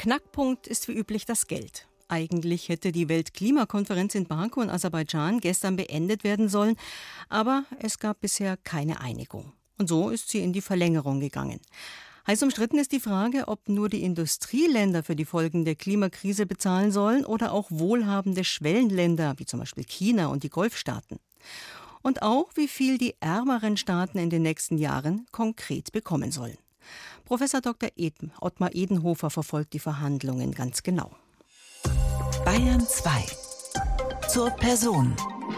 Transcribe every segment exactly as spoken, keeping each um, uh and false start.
Knackpunkt ist wie üblich das Geld. Eigentlich hätte die Weltklimakonferenz in Baku in Aserbaidschan gestern beendet werden sollen, aber es gab bisher keine Einigung. Und so ist sie in die Verlängerung gegangen. Heiß umstritten ist die Frage, ob nur die Industrieländer für die Folgen der Klimakrise bezahlen sollen oder auch wohlhabende Schwellenländer wie zum Beispiel China und die Golfstaaten. Und auch, wie viel die ärmeren Staaten in den nächsten Jahren konkret bekommen sollen. Professor Doktor Eden, Ottmar Edenhofer verfolgt die Verhandlungen ganz genau. Bayern zwei. Zur Person.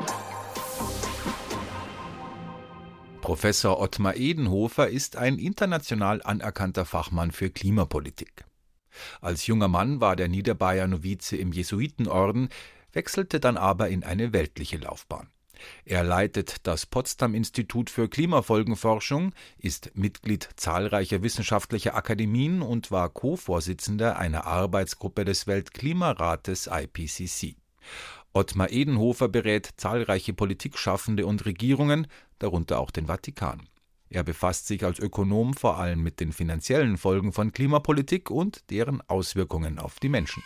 Professor Ottmar Edenhofer ist ein international anerkannter Fachmann für Klimapolitik. Als junger Mann war der Niederbayer Novize im Jesuitenorden, wechselte dann aber in eine weltliche Laufbahn. Er leitet das Potsdam-Institut für Klimafolgenforschung, ist Mitglied zahlreicher wissenschaftlicher Akademien und war Co-Vorsitzender einer Arbeitsgruppe des Weltklimarates I P C C. Ottmar Edenhofer berät zahlreiche Politikschaffende und Regierungen, darunter auch den Vatikan. Er befasst sich als Ökonom vor allem mit den finanziellen Folgen von Klimapolitik und deren Auswirkungen auf die Menschen.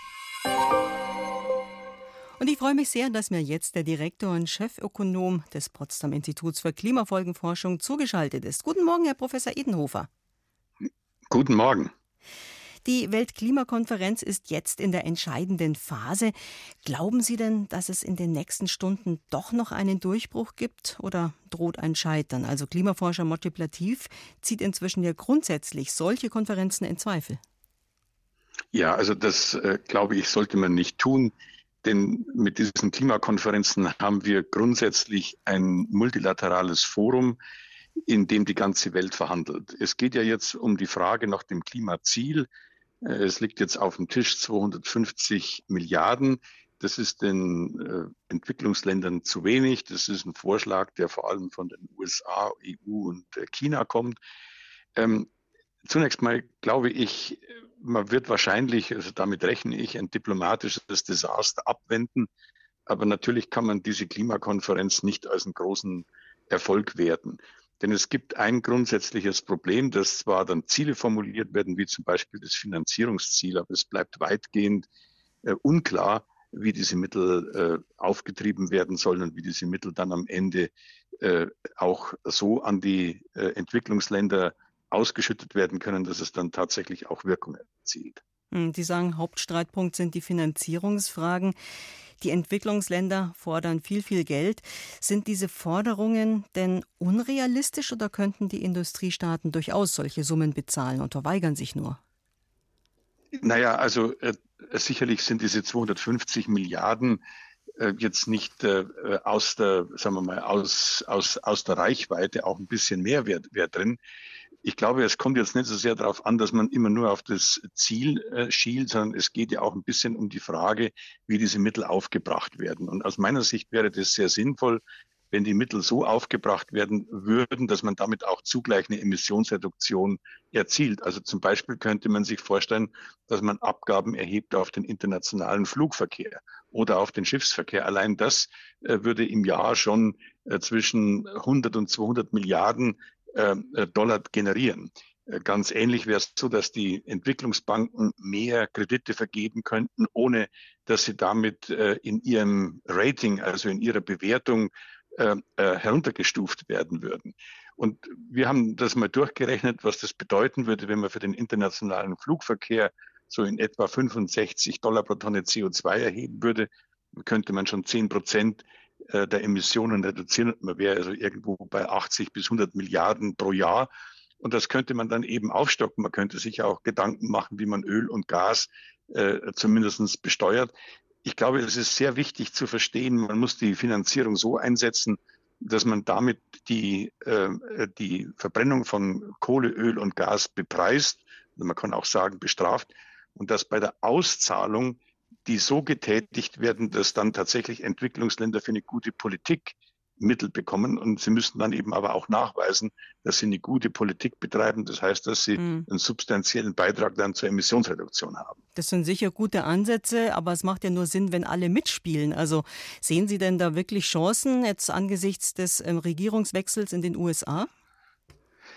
Und ich freue mich sehr, dass mir jetzt der Direktor und Chefökonom des Potsdam-Instituts für Klimafolgenforschung zugeschaltet ist. Guten Morgen, Herr Professor Edenhofer. Guten Morgen. Die Weltklimakonferenz ist jetzt in der entscheidenden Phase. Glauben Sie denn, dass es in den nächsten Stunden doch noch einen Durchbruch gibt oder droht ein Scheitern? Also Klimaforscher Multiplativ zieht inzwischen ja grundsätzlich solche Konferenzen in Zweifel. Ja, also das, äh, glaube ich, sollte man nicht tun. Denn mit diesen Klimakonferenzen haben wir grundsätzlich ein multilaterales Forum, in dem die ganze Welt verhandelt. Es geht ja jetzt um die Frage nach dem Klimaziel. Es liegt jetzt auf dem Tisch zweihundertfünfzig Milliarden. Das ist den äh, Entwicklungsländern zu wenig. Das ist ein Vorschlag, der vor allem von den U S A, E U und äh, China kommt. Ähm, Zunächst mal glaube ich, man wird wahrscheinlich, also damit rechne ich, ein diplomatisches Desaster abwenden. Aber natürlich kann man diese Klimakonferenz nicht als einen großen Erfolg werten. Denn es gibt ein grundsätzliches Problem, dass zwar dann Ziele formuliert werden, wie zum Beispiel das Finanzierungsziel, aber es bleibt weitgehend äh, unklar, wie diese Mittel äh, aufgetrieben werden sollen und wie diese Mittel dann am Ende äh, auch so an die äh, Entwicklungsländer ausgeschüttet werden können, dass es dann tatsächlich auch Wirkung erzielt. Sie sagen, Hauptstreitpunkt sind die Finanzierungsfragen. Die Entwicklungsländer fordern viel, viel Geld. Sind diese Forderungen denn unrealistisch oder könnten die Industriestaaten durchaus solche Summen bezahlen und verweigern sich nur? Naja, also äh, sicherlich sind diese zweihundertfünfzig Milliarden äh, jetzt nicht äh, aus der, sagen wir mal, aus, aus, aus der Reichweite, auch ein bisschen mehr wäre wär drin. Ich glaube, es kommt jetzt nicht so sehr darauf an, dass man immer nur auf das Ziel äh, schielt, sondern es geht ja auch ein bisschen um die Frage, wie diese Mittel aufgebracht werden. Und aus meiner Sicht wäre das sehr sinnvoll, wenn die Mittel so aufgebracht werden würden, dass man damit auch zugleich eine Emissionsreduktion erzielt. Also zum Beispiel könnte man sich vorstellen, dass man Abgaben erhebt auf den internationalen Flugverkehr oder auf den Schiffsverkehr. Allein das äh, würde im Jahr schon äh, zwischen hundert und zweihundert Milliarden Dollar generieren. Ganz ähnlich wäre es so, dass die Entwicklungsbanken mehr Kredite vergeben könnten, ohne dass sie damit in ihrem Rating, also in ihrer Bewertung, heruntergestuft werden würden. Und wir haben das mal durchgerechnet, was das bedeuten würde, wenn man für den internationalen Flugverkehr so in etwa fünfundsechzig Dollar pro Tonne C O zwei erheben würde, könnte man schon zehn Prozent der Emissionen reduzieren. Man wäre also irgendwo bei achtzig bis hundert Milliarden pro Jahr. Und das könnte man dann eben aufstocken. Man könnte sich auch Gedanken machen, wie man Öl und Gas äh, zumindest besteuert. Ich glaube, es ist sehr wichtig zu verstehen, man muss die Finanzierung so einsetzen, dass man damit die, äh, die Verbrennung von Kohle, Öl und Gas bepreist. Man kann auch sagen, bestraft. Und dass bei der Auszahlung die so getätigt werden, dass dann tatsächlich Entwicklungsländer für eine gute Politik Mittel bekommen. Und sie müssen dann eben aber auch nachweisen, dass sie eine gute Politik betreiben. Das heißt, dass sie mhm. einen substanziellen Beitrag dann zur Emissionsreduktion haben. Das sind sicher gute Ansätze, aber es macht ja nur Sinn, wenn alle mitspielen. Also sehen Sie denn da wirklich Chancen jetzt angesichts des ähm, Regierungswechsels in den U S A?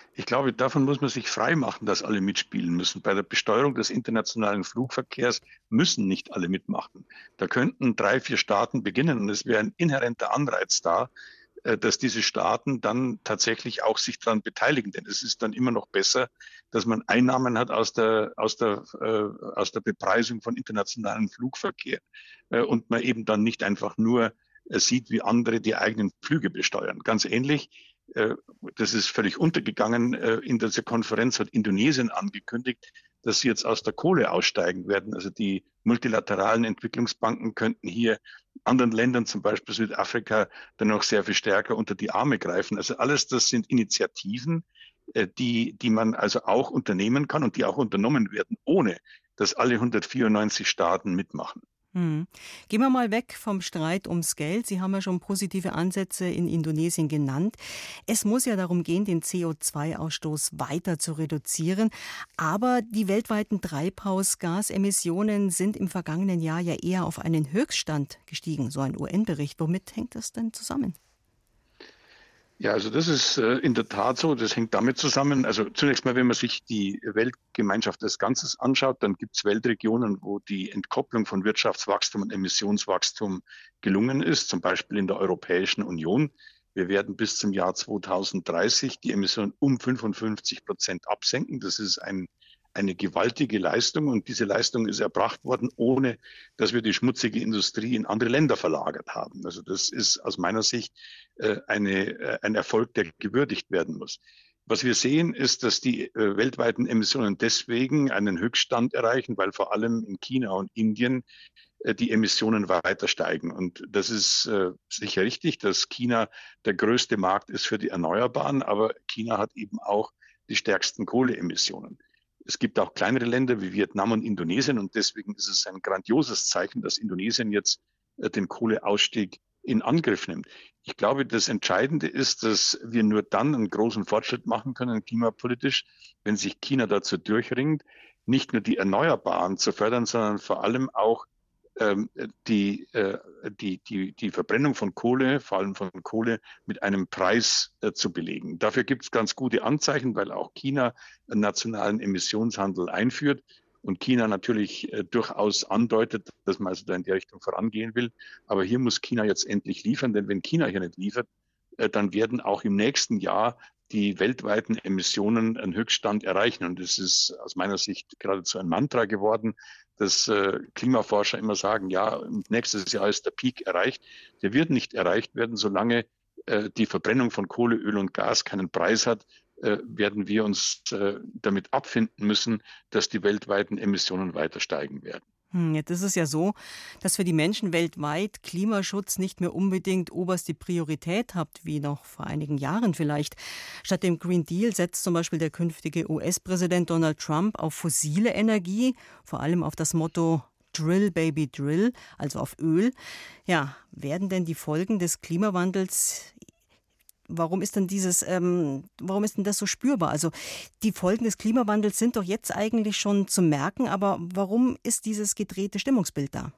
Ich glaube, davon muss man sich frei machen, dass alle mitspielen müssen. Bei der Besteuerung des internationalen Flugverkehrs müssen nicht alle mitmachen. Da könnten drei, vier Staaten beginnen und es wäre ein inhärenter Anreiz da, äh, dass diese Staaten dann tatsächlich auch sich daran beteiligen. Denn es ist dann immer noch besser, dass man Einnahmen hat aus der, aus der, äh, aus der Bepreisung von internationalem Flugverkehr äh, und man eben dann nicht einfach nur äh, sieht, wie andere die eigenen Flüge besteuern. Ganz ähnlich. Das ist völlig untergegangen. In dieser Konferenz hat Indonesien angekündigt, dass sie jetzt aus der Kohle aussteigen werden. Also die multilateralen Entwicklungsbanken könnten hier anderen Ländern, zum Beispiel Südafrika, dann noch sehr viel stärker unter die Arme greifen. Also alles das sind Initiativen, die, die man also auch unternehmen kann und die auch unternommen werden, ohne dass alle hundertvierundneunzig Staaten mitmachen. Hm. Gehen wir mal weg vom Streit ums Geld. Sie haben ja schon positive Ansätze in Indonesien genannt. Es muss ja darum gehen, den C O zwei Ausstoß weiter zu reduzieren. Aber die weltweiten Treibhausgasemissionen sind im vergangenen Jahr ja eher auf einen Höchststand gestiegen, so ein U N-Bericht. Womit hängt das denn zusammen? Ja, also das ist äh, in der Tat so. Das hängt damit zusammen. Also zunächst mal, wenn man sich die Weltgemeinschaft als Ganzes anschaut, dann gibt es Weltregionen, wo die Entkopplung von Wirtschaftswachstum und Emissionswachstum gelungen ist, zum Beispiel in der Europäischen Union. Wir werden bis zum Jahr zweitausenddreißig die Emissionen um fünfundfünfzig Prozent absenken. Das ist ein eine gewaltige Leistung und diese Leistung ist erbracht worden, ohne dass wir die schmutzige Industrie in andere Länder verlagert haben. Also das ist aus meiner Sicht äh, eine, äh, ein Erfolg, der gewürdigt werden muss. Was wir sehen, ist, dass die äh, weltweiten Emissionen deswegen einen Höchststand erreichen, weil vor allem in China und Indien äh, die Emissionen weiter steigen. Und das ist äh, sicher richtig, dass China der größte Markt ist für die Erneuerbaren, aber China hat eben auch die stärksten Kohleemissionen. Es gibt auch kleinere Länder wie Vietnam und Indonesien und deswegen ist es ein grandioses Zeichen, dass Indonesien jetzt den Kohleausstieg in Angriff nimmt. Ich glaube, das Entscheidende ist, dass wir nur dann einen großen Fortschritt machen können, klimapolitisch, wenn sich China dazu durchringt, nicht nur die Erneuerbaren zu fördern, sondern vor allem auch ähm, die, äh, die, die, die Verbrennung von Kohle, vor allem von Kohle, mit einem Preis äh, zu belegen. Dafür gibt es ganz gute Anzeichen, weil auch China einen nationalen Emissionshandel einführt und China natürlich äh, durchaus andeutet, dass man also da in die Richtung vorangehen will. Aber hier muss China jetzt endlich liefern, denn wenn China hier nicht liefert, äh, dann werden auch im nächsten Jahr die weltweiten Emissionen einen Höchststand erreichen. Und es ist aus meiner Sicht geradezu ein Mantra geworden, dass äh, Klimaforscher immer sagen, ja, nächstes Jahr ist der Peak erreicht. Der wird nicht erreicht werden, solange äh, die Verbrennung von Kohle, Öl und Gas keinen Preis hat, äh, werden wir uns äh, damit abfinden müssen, dass die weltweiten Emissionen weiter steigen werden. Hm, jetzt ist es ja so, dass für die Menschen weltweit Klimaschutz nicht mehr unbedingt oberste Priorität hat, wie noch vor einigen Jahren vielleicht. Statt dem Green Deal setzt zum Beispiel der künftige U S-Präsident Donald Trump auf fossile Energie, vor allem auf das Motto Drill, Baby, Drill, also auf Öl. Ja, werden denn die Folgen des Klimawandels Warum ist denn dieses, ähm, warum ist denn das so spürbar? Also die Folgen des Klimawandels sind doch jetzt eigentlich schon zu merken, aber warum ist dieses gedrehte Stimmungsbild da?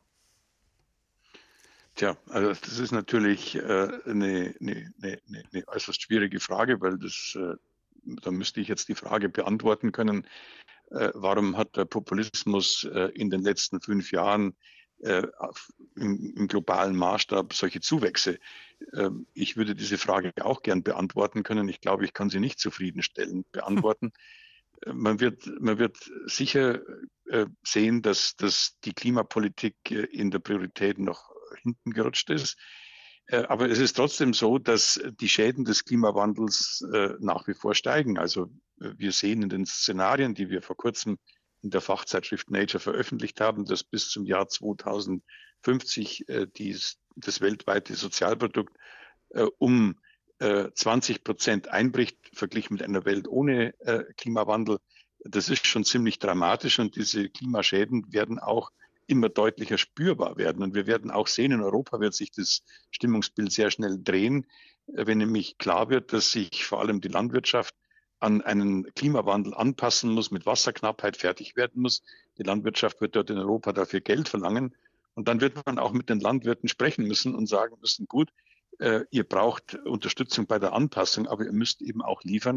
Tja, also das ist natürlich äh, eine, eine, eine, eine äußerst schwierige Frage, weil das, äh, da müsste ich jetzt die Frage beantworten können, äh, warum hat der Populismus äh, in den letzten fünf Jahren äh, im, im globalen Maßstab solche Zuwächse? Äh, ich würde diese Frage auch gern beantworten können. Ich glaube, ich kann sie nicht zufriedenstellend beantworten. Hm. Man wird, man wird sicher äh, sehen, dass, dass die Klimapolitik äh, in der Priorität noch hinten gerutscht ist. Äh, aber es ist trotzdem so, dass die Schäden des Klimawandels äh, nach wie vor steigen. Also äh, wir sehen in den Szenarien, die wir vor kurzem in der Fachzeitschrift Nature veröffentlicht haben, dass bis zum Jahr zweitausendfünfzig äh, dies, das weltweite Sozialprodukt äh, um äh, zwanzig Prozent einbricht, verglichen mit einer Welt ohne äh, Klimawandel. Das ist schon ziemlich dramatisch und diese Klimaschäden werden auch immer deutlicher spürbar werden. Und wir werden auch sehen, in Europa wird sich das Stimmungsbild sehr schnell drehen, wenn nämlich klar wird, dass sich vor allem die Landwirtschaft an einen Klimawandel anpassen muss, mit Wasserknappheit fertig werden muss. Die Landwirtschaft wird dort in Europa dafür Geld verlangen. Und dann wird man auch mit den Landwirten sprechen müssen und sagen müssen, gut, äh, ihr braucht Unterstützung bei der Anpassung, aber ihr müsst eben auch liefern,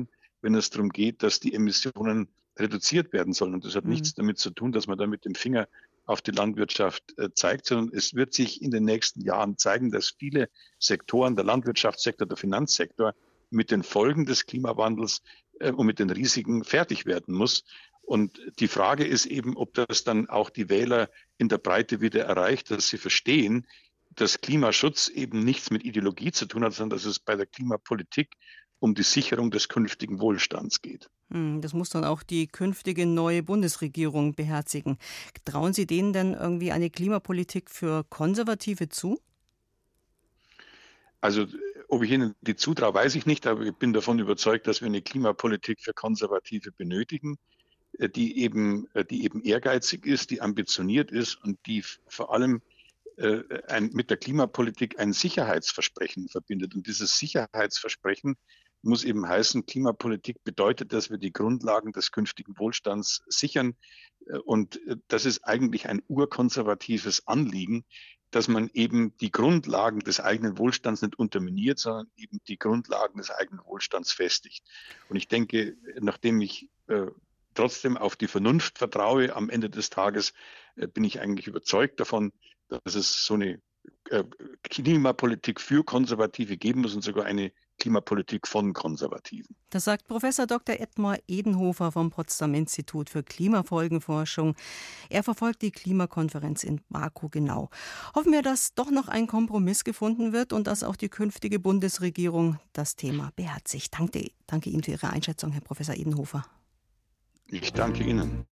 wenn es darum geht, dass die Emissionen reduziert werden sollen. Und das hat mhm. nichts damit zu tun, dass man da mit dem Finger auf die Landwirtschaft äh, zeigt, sondern es wird sich in den nächsten Jahren zeigen, dass viele Sektoren, der Landwirtschaftssektor, der Finanzsektor, mit den Folgen des Klimawandels äh, und mit den Risiken fertig werden muss. Und die Frage ist eben, ob das dann auch die Wähler in der Breite wieder erreicht, dass sie verstehen, dass Klimaschutz eben nichts mit Ideologie zu tun hat, sondern dass es bei der Klimapolitik um die Sicherung des künftigen Wohlstands geht. Das muss dann auch die künftige neue Bundesregierung beherzigen. Trauen Sie denen denn irgendwie eine Klimapolitik für Konservative zu? Also, ob ich Ihnen die zutraue, weiß ich nicht, aber ich bin davon überzeugt, dass wir eine Klimapolitik für Konservative benötigen, die eben, die eben ehrgeizig ist, die ambitioniert ist und die vor allem äh, ein, mit der Klimapolitik ein Sicherheitsversprechen verbindet. Und dieses Sicherheitsversprechen muss eben heißen, Klimapolitik bedeutet, dass wir die Grundlagen des künftigen Wohlstands sichern. Und das ist eigentlich ein urkonservatives Anliegen, dass man eben die Grundlagen des eigenen Wohlstands nicht unterminiert, sondern eben die Grundlagen des eigenen Wohlstands festigt. Und ich denke, nachdem ich äh, trotzdem auf die Vernunft vertraue, am Ende des Tages äh, bin ich eigentlich überzeugt davon, dass es so eine äh, Klimapolitik für Konservative geben muss und sogar eine Klimapolitik von Konservativen. Das sagt Professor Doktor Edmar Edenhofer vom Potsdam Institut für Klimafolgenforschung. Er verfolgt die Klimakonferenz in Baku genau. Hoffen wir, dass doch noch ein Kompromiss gefunden wird und dass auch die künftige Bundesregierung das Thema beherzigt. Danke, danke Ihnen für Ihre Einschätzung, Herr Professor Edenhofer. Ich danke Ihnen.